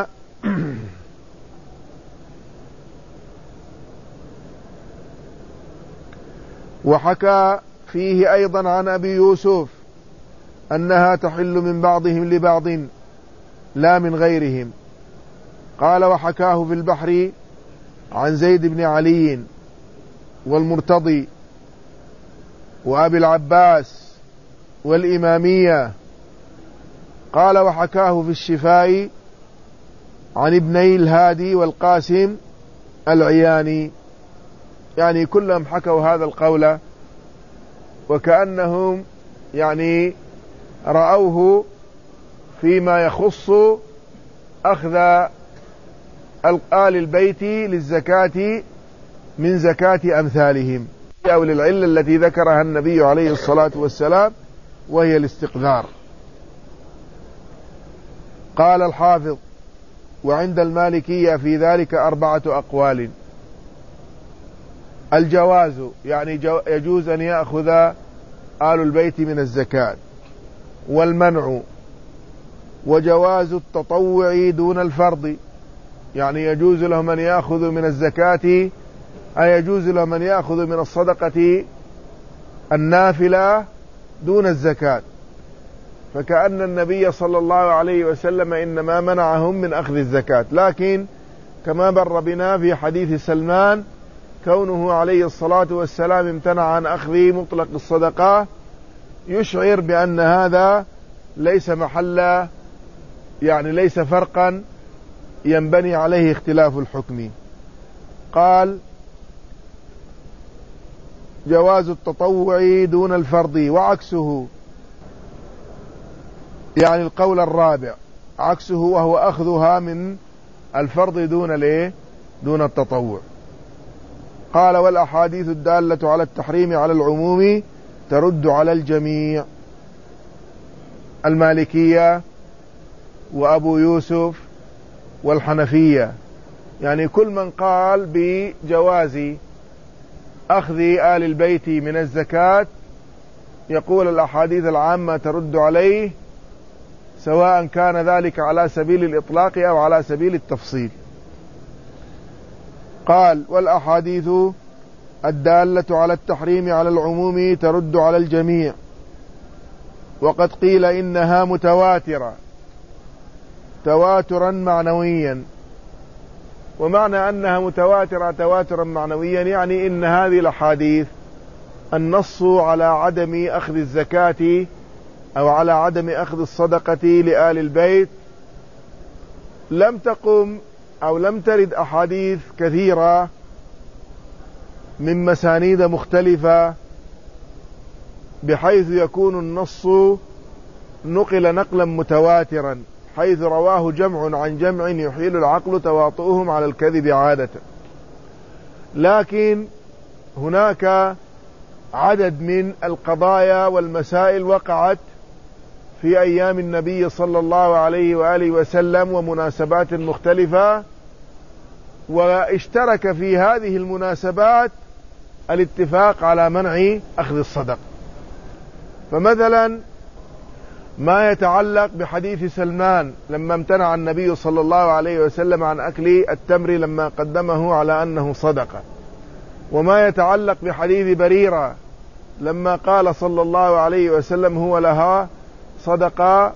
وحكى فيه أيضا عن أبي يوسف أنها تحل من بعضهم لبعض لا من غيرهم. قال: وحكاه في البحر عن زيد بن علي والمرتضي وأبي العباس والإمامية. قال: وحكاه في الشفاء عن ابني الهادي والقاسم العياني. كلهم حكوا هذا القول، وكأنهم رأوه فيما يخص أخذ آل البيت للزكاة من زكاة أمثالهم، أو للعلة التي ذكرها النبي عليه الصلاة والسلام، وهي الاستقذار. قال الحافظ: وعند المالكية في ذلك 4 أقوال. الجواز يجوز أن يأخذ آل البيت من الزكاة، والمنع، وجواز التطوع دون الفرض، يجوز لهم أن يأخذوا من الزكاة، أي يجوز لهم أن يأخذوا من الصدقة النافلة دون الزكاة. فكأن النبي صلى الله عليه وسلم إنما منعهم من أخذ الزكاة. لكن كما مر بنا في حديث سلمان، كونه عليه الصلاة والسلام امتنع عن أخذ مطلق الصدقة يشعر بأن هذا ليس محل ليس فرقا ينبني عليه اختلاف الحكم. قال: جواز التطوع دون الفرض، وعكسه القول الرابع عكسه، وهو أخذها من الفرض دون التطوع. قال: والأحاديث الدالة على التحريم على العموم ترد على الجميع. المالكية وأبو يوسف والحنفية، كل من قال بجواز أخذ آل البيت من الزكاة يقول الأحاديث العامة ترد عليه، سواء كان ذلك على سبيل الإطلاق أو على سبيل التفصيل. قال: والأحاديث الدالة على التحريم على العموم ترد على الجميع، وقد قيل إنها متواترة تواترا معنويا. ومعنى أنها متواترة تواترا معنويا يعني إن هذه الأحاديث النص على عدم أخذ الزكاة أو على عدم أخذ الصدقة لآل البيت لم تقم أو لم ترد أحاديث كثيرة من مسانيد مختلفة بحيث يكون النص نقل نقلا متواترا، حيث رواه جمع عن جمع يحيل العقل تواطؤهم على الكذب عادة. لكن هناك عدد من القضايا والمسائل وقعت في أيام النبي صلى الله عليه وآله وسلم ومناسبات مختلفة، واشترك في هذه المناسبات الاتفاق على منع أخذ الصدق. فمثلا ما يتعلق بحديث سلمان لما امتنع النبي صلى الله عليه وسلم عن أكل التمر لما قدمه على أنه صدقة، وما يتعلق بحديث بريرة لما قال صلى الله عليه وسلم هو لها صدقة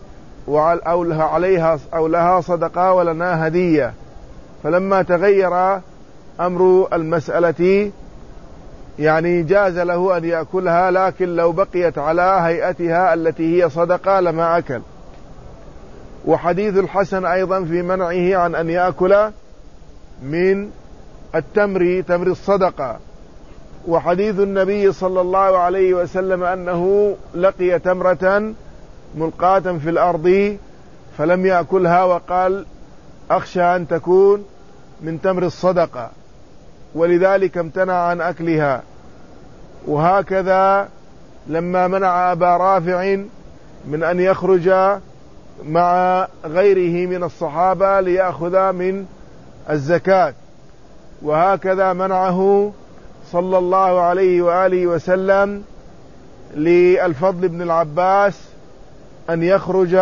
أو لها صدقة ولنا هدية، فلما تغير أمر المسألة يعني جاز له أن يأكلها، لكن لو بقيت على هيئتها التي هي صدقة لما أكل. وحديث الحسن أيضا في منعه عن أن يأكل من التمر تمر الصدقة. وحديث النبي صلى الله عليه وسلم أنه لقي تمرة ملقاة في الأرض فلم يأكلها وقال أخشى أن تكون من تمر الصدقة، ولذلك امتنع عن أكلها. وهكذا لما منع أبا رافع من أن يخرج مع غيره من الصحابة ليأخذ من الزكاة، وهكذا منعه صلى الله عليه وآله وسلم للفضل بن العباس أن يخرج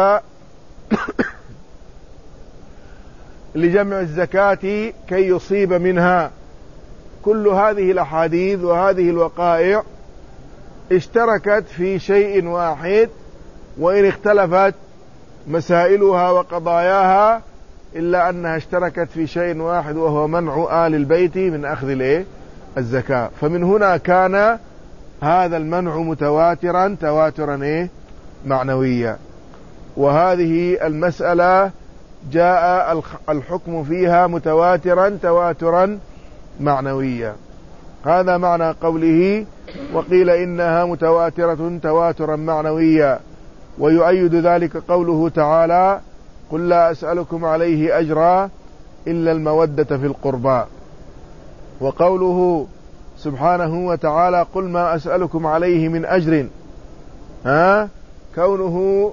لجمع الزكاة كي يصيب منها. كل هذه الأحاديث وهذه الوقائع اشتركت في شيء واحد، وإن اختلفت مسائلها وقضاياها إلا أنها اشتركت في شيء واحد، وهو منع آل البيت من أخذ الزكاة. فمن هنا كان هذا المنع متواترا تواترا معنويا. وهذه المسألة جاء الحكم فيها متواترا تواترا معنويا. هذا معنى قوله: وقيل إنها متواترة تواترا معنويا. ويؤيد ذلك قوله تعالى: قل لا أسألكم عليه أجرا إلا المودة في القربى. وقوله سبحانه وتعالى: قل ما أسألكم عليه من أجر، كونه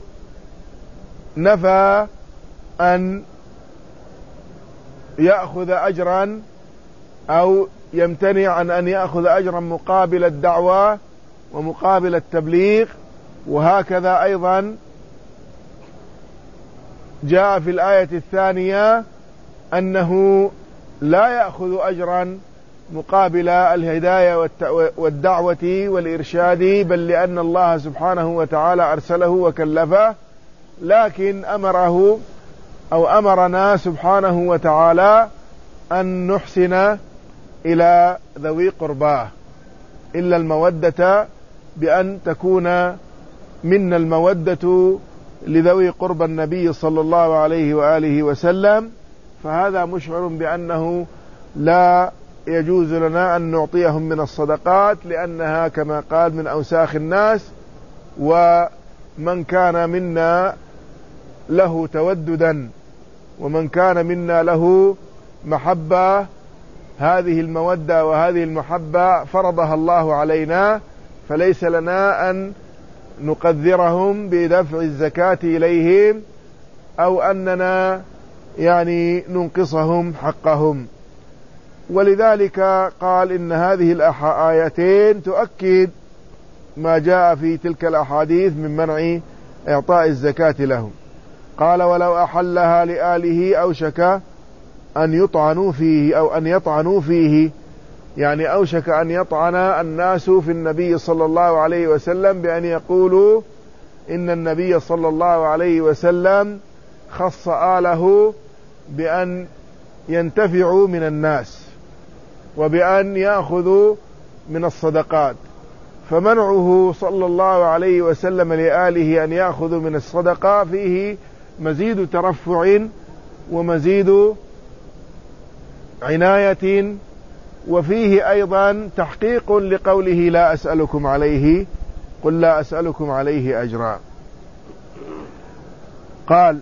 نفى أن يأخذ أجرا أو يمتنع عن أن يأخذ أجرا مقابل الدعوة ومقابل التبليغ. وهكذا أيضا جاء في الآية الثانية أنه لا يأخذ أجرا مقابل الهداية والدعوة والإرشاد، بل لأن الله سبحانه وتعالى أرسله وكلفه، لكن أمره أو أمرنا سبحانه وتعالى أن نحسن إلى ذوي قرباه، إلا المودة بأن تكون منا المودة لذوي قرب النبي صلى الله عليه وآله وسلم. فهذا مشعر بأنه لا يجوز لنا أن نعطيهم من الصدقات، لأنها كما قال من أوساخ الناس، ومن كان منا له توددا ومن كان منا له محبة، هذه المودة وهذه المحبة فرضها الله علينا، فليس لنا أن نقدرهم بدفع الزكاة إليهم أو أننا يعني ننقصهم حقهم. ولذلك قال إن هذه الآيتين تؤكد ما جاء في تلك الأحاديث من منع إعطاء الزكاة لهم. قال ولو أحلها لآله أوشك أن يطعنوا فيه أو أن يطعنوا فيه، يعني أوشك أن يطعن الناس في النبي صلى الله عليه وسلم بأن يقولوا إن النبي صلى الله عليه وسلم خص آله بأن ينتفعوا من الناس وبأن يأخذوا من الصدقات، فمنعه صلى الله عليه وسلم لآله أن يأخذوا من الصدقة فيه مزيد ترفع ومزيد عناية، وفيه أيضا تحقيق لقوله لا أسألكم عليه، قل لا أسألكم عليه أجرا. قال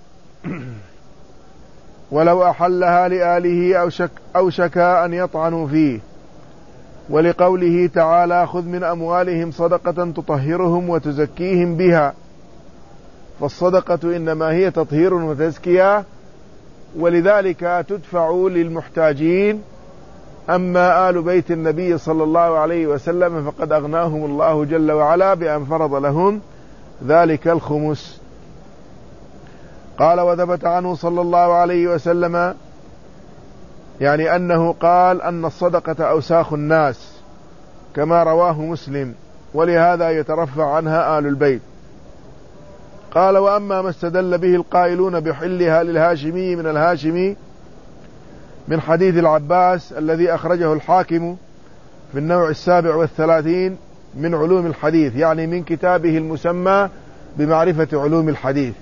ولو أحلها لآله أوشك أن يطعنوا فيه، ولقوله تعالى خذ من أموالهم صدقة تطهرهم وتزكيهم بها، فالصدقة إنما هي تطهير وتزكية، ولذلك تدفع للمحتاجين. أما آل بيت النبي صلى الله عليه وسلم فقد أغناهم الله جل وعلا بأن فرض لهم ذلك الخمس. قال وثبت عنه صلى الله عليه وسلم يعني أنه قال أن الصدقة أوساخ الناس كما رواه مسلم، ولهذا يترفع عنها آل البيت. قال وأما ما استدل به القائلون بحلها للهاشمي من الهاشمي من حديث العباس الذي أخرجه الحاكم في النوع 37 من علوم الحديث، يعني من كتابه المسمى بمعرفة علوم الحديث.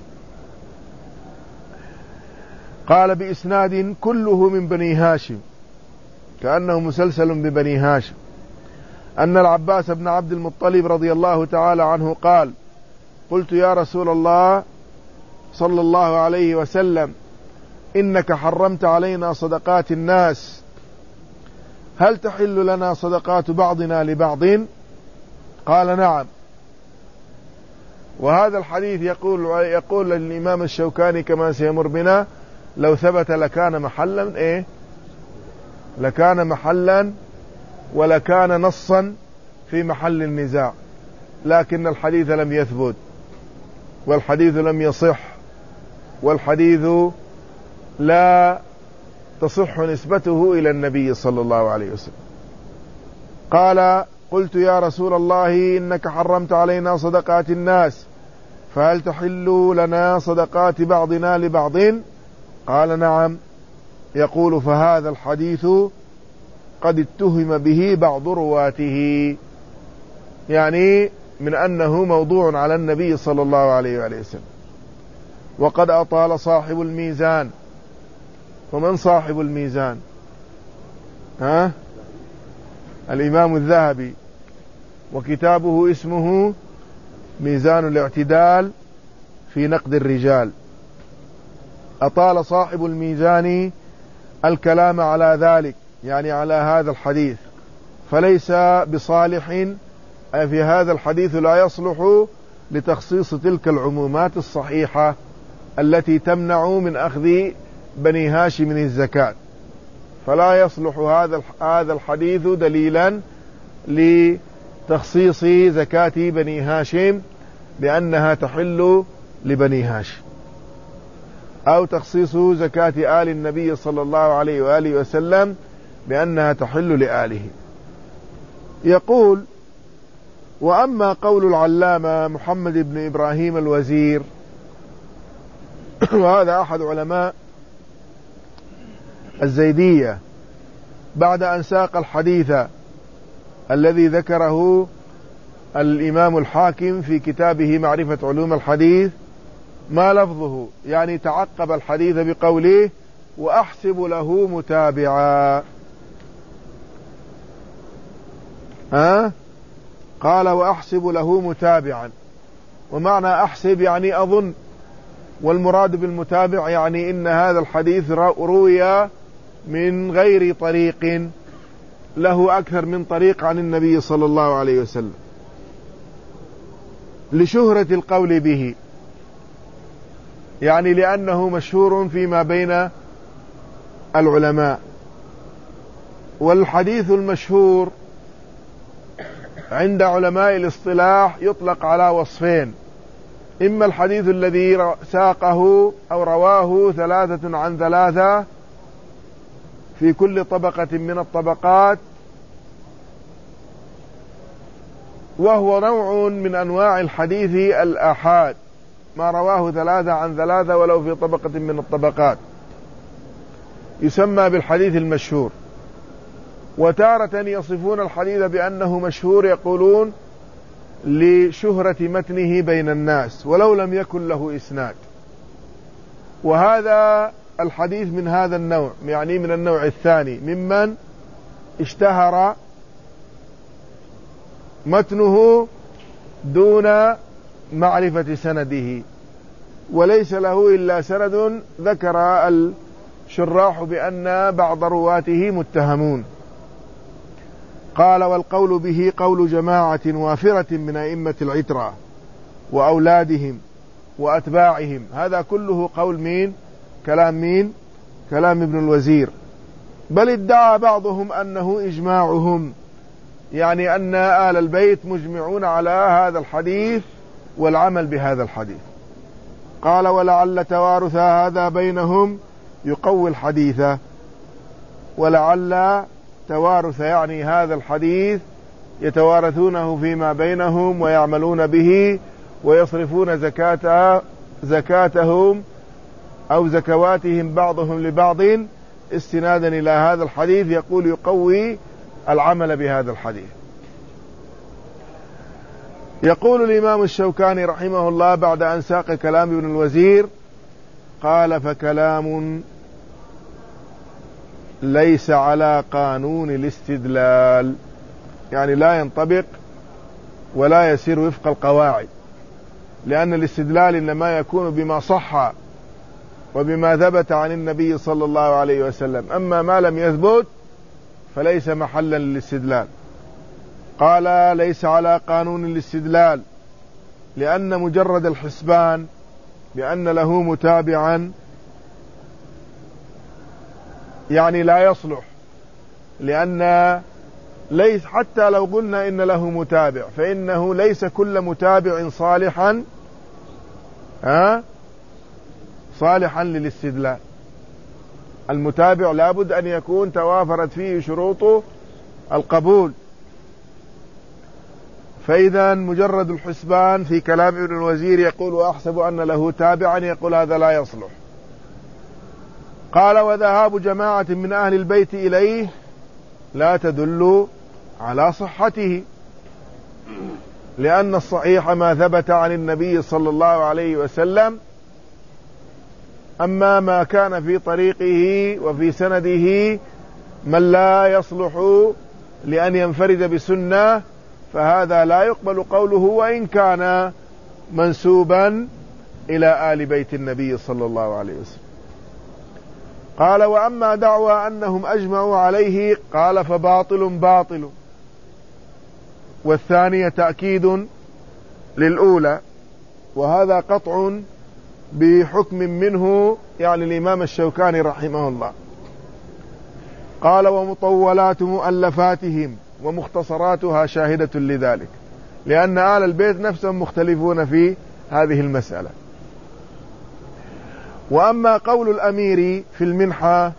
قال بإسناد كله من بني هاشم، كأنه مسلسل ببني هاشم، أن العباس بن عبد المطلب رضي الله تعالى عنه قال قلت يا رسول الله صلى الله عليه وسلم إنك حرمت علينا صدقات الناس، هل تحل لنا صدقات بعضنا لبعض؟ قال نعم. وهذا الحديث يقول الإمام الشوكاني كما سيمر بنا لو ثبت لكان محلا لكان محلا ولكان نصا في محل النزاع، لكن الحديث لم يثبت والحديث لم يصح والحديث لا تصح نسبته إلى النبي صلى الله عليه وسلم. قال قلت يا رسول الله إنك حرمت علينا صدقات الناس، فهل تحل لنا صدقات بعضنا لبعض؟ قال نعم. يقول فهذا الحديث قد اتهم به بعض رواته، يعني من أنه موضوع على النبي صلى الله عليه وسلم. وقد أطال صاحب الميزان. ومن صاحب الميزان؟ الإمام الذهبي، وكتابه اسمه ميزان الاعتدال في نقد الرجال. أطال صاحب الميزان الكلام على ذلك، يعني على هذا الحديث، فليس بصالح، في هذا الحديث لا يصلح لتخصيص تلك العمومات الصحيحة التي تمنع من أخذ بني هاشم من الزكاة، فلا يصلح هذا الحديث دليلا لتخصيص زكاة بني هاشم بأنها تحل لبني هاشم، أو تخصيص زكاة آل النبي صلى الله عليه وآله وسلم بأنها تحل لآله. يقول وأما قول العلامة محمد بن إبراهيم الوزير، وهذا أحد علماء الزيدية، بعد أن ساق الحديث الذي ذكره الإمام الحاكم في كتابه معرفة علوم الحديث ما لفظه، يعني تعقب الحديث بقوله وأحسب له متابعا. قال وأحسب له متابعا، ومعنى أحسب يعني أظن، والمراد بالمتابع يعني إن هذا الحديث روي من غير طريق، له أكثر من طريق عن النبي صلى الله عليه وسلم، لشهرة القول به، يعني لأنه مشهور فيما بين العلماء. والحديث المشهور عند علماء الاصطلاح يطلق على وصفين: إما الحديث الذي ساقه أو رواه 3 عن 3 في كل طبقة من الطبقات، وهو نوع من أنواع الحديث الآحاد، ما رواه 3 عن 3 ولو في طبقة من الطبقات، يسمى بالحديث المشهور. وتارة يصفون الحديث بأنه مشهور، يقولون لشهرة متنه بين الناس ولو لم يكن له إسناد. وهذا الحديث من هذا النوع، يعني من النوع الثاني، ممن اشتهر متنه دون معرفة سنده، وليس له إلا سند ذكر الشراح بأن بعض رواته متهمون. قال: والقول به قول جماعة وافرة من أئمة العترة وأولادهم وأتباعهم. هذا كله قول مين؟ كلام مين؟ كلام ابن الوزير. بل ادعى بعضهم أنه إجماعهم، يعني أن آل البيت مجمعون على هذا الحديث والعمل بهذا الحديث. قال: ولعل توارث هذا بينهم يقوي الحديث. ولعل توارث يعني هذا الحديث يتوارثونه فيما بينهم ويعملون به ويصرفون زكاتهم أو زكواتهم بعضهم لبعض استنادا إلى هذا الحديث، يقول يقوي العمل بهذا الحديث. يقول الإمام الشوكاني رحمه الله بعد أن ساق كلام ابن الوزير: قال: فكلام ليس على قانون الاستدلال، يعني لا ينطبق ولا يسير وفق القواعد، لأن الاستدلال إنما يكون بما صح وبما ثبت عن النبي صلى الله عليه وسلم، أما ما لم يثبت فليس محلا للاستدلال. قال: ليس على قانون الاستدلال، لأن مجرد الحسبان بأن له متابعا يعني لا يصلح، لأن ليس حتى لو قلنا إن له متابع فإنه ليس كل متابع صالحا للاستدلال. المتابع لابد أن يكون توافرت فيه شروط القبول. فإذا مجرد الحسبان في كلام ابن الوزير يقول: وأحسب أن له تابعا، يقول هذا لا يصلح. قال: وذهاب جماعة من أهل البيت إليه لا تدل على صحته، لأن الصحيح ما ثبت عن النبي صلى الله عليه وسلم، أما ما كان في طريقه وفي سنده من لا يصلح لأن ينفرد بسنة فهذا لا يقبل قوله وإن كان منسوبا إلى آل بيت النبي صلى الله عليه وسلم. قال: وأما دعوى أنهم أجمعوا عليه، قال: فباطل باطل. والثانية تأكيد للأولى، وهذا قطع بحكم منه، يعني الإمام الشوكاني رحمه الله. قال: ومطولات مؤلفاتهم ومختصراتها شاهدة لذلك، لأن آل البيت نفسهم مختلفون في هذه المسألة. وأما قول الأمير في المنحة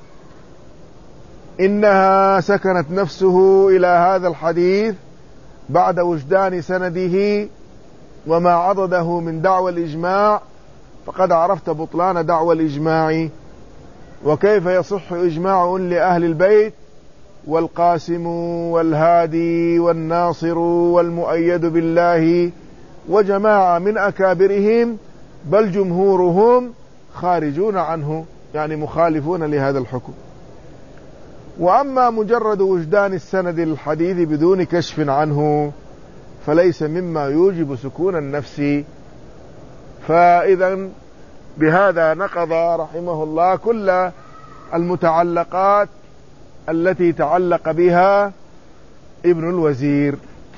إنها سكنت نفسه إلى هذا الحديث بعد وجدان سنده وما عضده من دعوى الإجماع، فقد عرفت بطلان دعوى الإجماع. وكيف يصح إجماع لأهل البيت والقاسم والهادي والناصر والمؤيد بالله وجماعة من أكابرهم، بل جمهورهم خارجون عنه، يعني مخالفون لهذا الحكم. وأما مجرد وجدان السند للحديث بدون كشف عنه فليس مما يوجب سكون النفس. فإذا بهذا نقض رحمه الله كل المتعلقات التي تعلق بها ابن الوزير.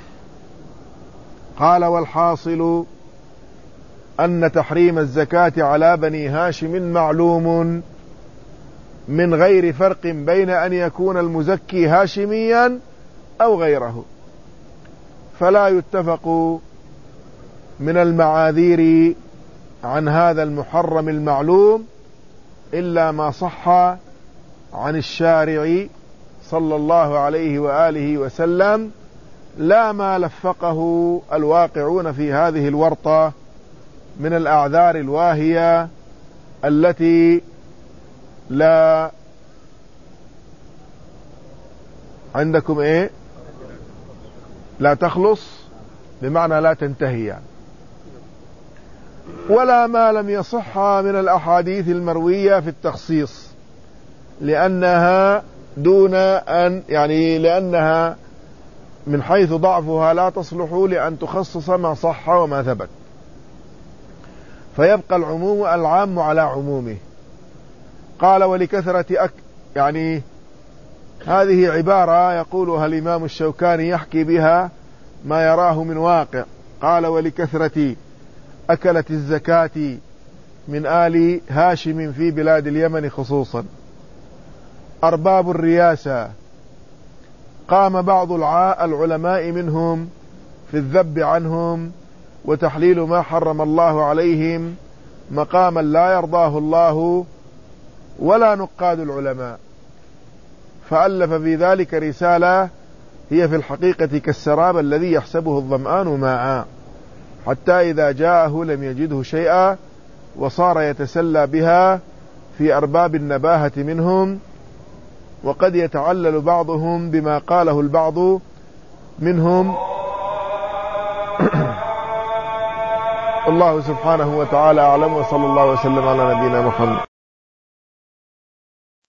قال: والحاصل أن تحريم الزكاة على بني هاشم معلوم من غير فرق بين أن يكون المزكي هاشميا أو غيره. فلا يتفق من المعاذير عن هذا المحرم المعلوم إلا ما صح عن الشارع صلى الله عليه وآله وسلم، لا ما لفقه الواقعون في هذه الورطة من الأعذار الواهية التي لا عندكم لا تخلص، بمعنى لا تنتهي يعني. ولا ما لم يصح من الأحاديث المروية في التخصيص، لأنها لأنها من حيث ضعفها لا تصلح لأن تخصص ما صح وما ثبت، فيبقى العام على عمومه. قال ولكثرة هذه عبارة يقولها الإمام الشوكاني يحكي بها ما يراه من واقع. قال ولكثرة أكلت الزكاة من آل هاشم في بلاد اليمن خصوصا أرباب الرياسة، قام بعض العلماء منهم في الذب عنهم وتحليل ما حرم الله عليهم مقاما لا يرضاه الله ولا نقاد العلماء، فألف في ذلك رسالة هي في الحقيقة كالسراب الذي يحسبه الظمآن ماء، حتى إذا جاءه لم يجده شيئا، وصار يتسلى بها في أرباب النباهة منهم، وقد يتعلل بعضهم بما قاله البعض منهم. الله سبحانه وتعالى أعلم، وصلى الله وسلم على نبينا محمد.